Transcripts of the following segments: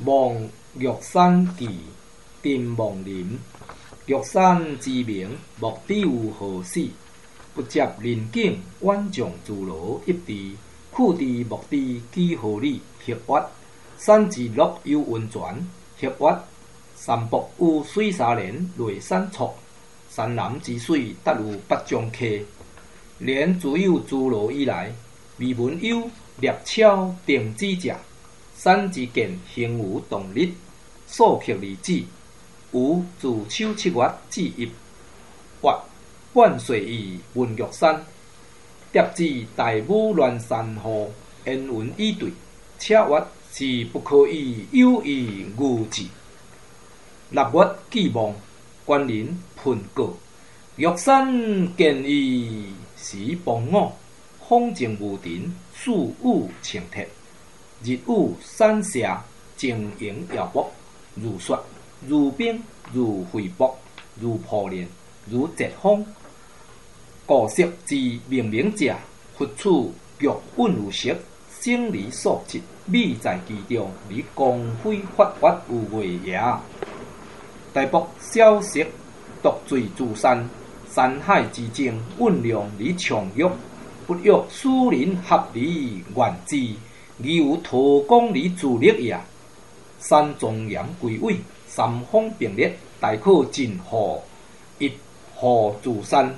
望玉山记，定望林。玉山之名，莫知有何始？不接人境，远将诸罗一地。库地莫知几何里？黑挖山之乐有温泉，黑挖山北有水沙连，雷山错。山南之水，达有八江溪。连自有诸罗以来，未闻有猎樵定之者。山之见，形无动力，数刻而止。有自秋7月至1月，万岁以文玉山。叠至大武乱山河，烟云以对。且曰是不可以有意误之。6月寄望，官人喷告。玉山见伊时傍午，风静无尘，树雾清澈。日午山下，静影遥目，如雪，如冰，如回波，如破莲，如疾风。故色之明明者，佛处玉韵如色，生离素质，美在其中，而光辉发发有月夜。台北小食独醉珠山，山海之精，韵量而长玉，不欲私人合而原之，而有托光而自力也。山庄严归位，三方并列，大可尽护一护珠山。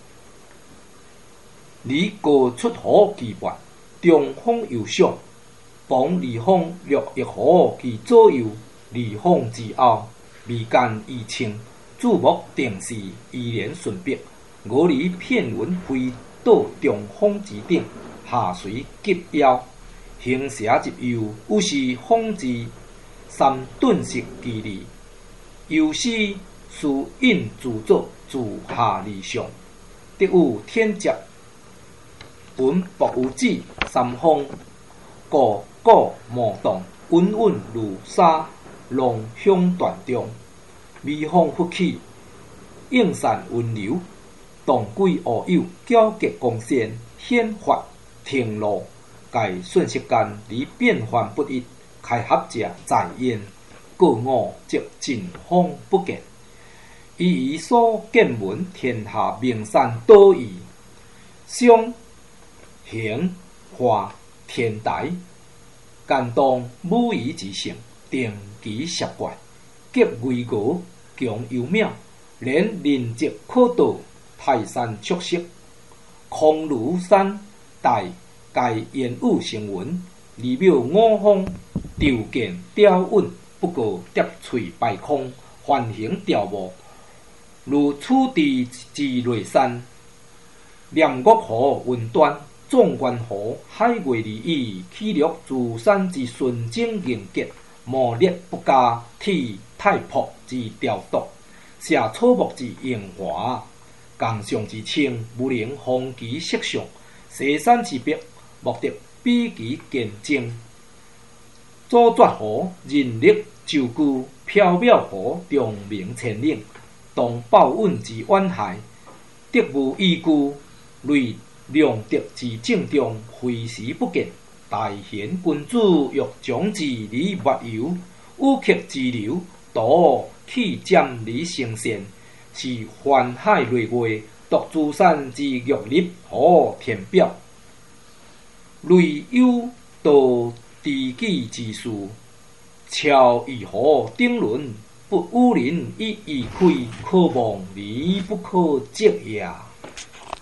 离高出乎其外，中风右上，傍离峰略一乎其左右，离峰之后，眉间衣青，注目定视，依连顺笔，我离片云飞到中峰之顶，下垂急腰，行蛇入右，有是峰之三顿息其利，有时书印自作，自下而上，得有天接。文薄有指，三方个个莫动，稳稳如沙，浪向断中。微风拂起，映散温流，动轨乌有，皎洁光鲜，显发停落。该瞬息间而变幻不一，开合者在焉，过午则尽风不见。伊所见闻，天下名山多异，相形化天台，间当武夷之性，定其习怪，极巍峨，强幽渺，连人迹可道，泰山xuất色，空如山大，盖言语成文，仪表五方，雕剑雕韵，不过叠翠败空，繁形雕木，如楚地之雷山，念岳河云端。纵观河，海月而已，记录珠山之纯净凝结，磨砺不加体太朴之雕琢，写草木之荣华，江上之清，不能风其色相；西山之碧，莫得比其见精。左绝河，人力周居，缥缈河，钟鸣千岭，当报运之远海，得无依据，类良德之正中，非时不见。大贤君子欲将之以莫由，武客之流，多气占而成仙。是环海累月，独珠山之玉立可填表。类有道知己之事，超于河顶轮，不污人以开，可望而不可及也。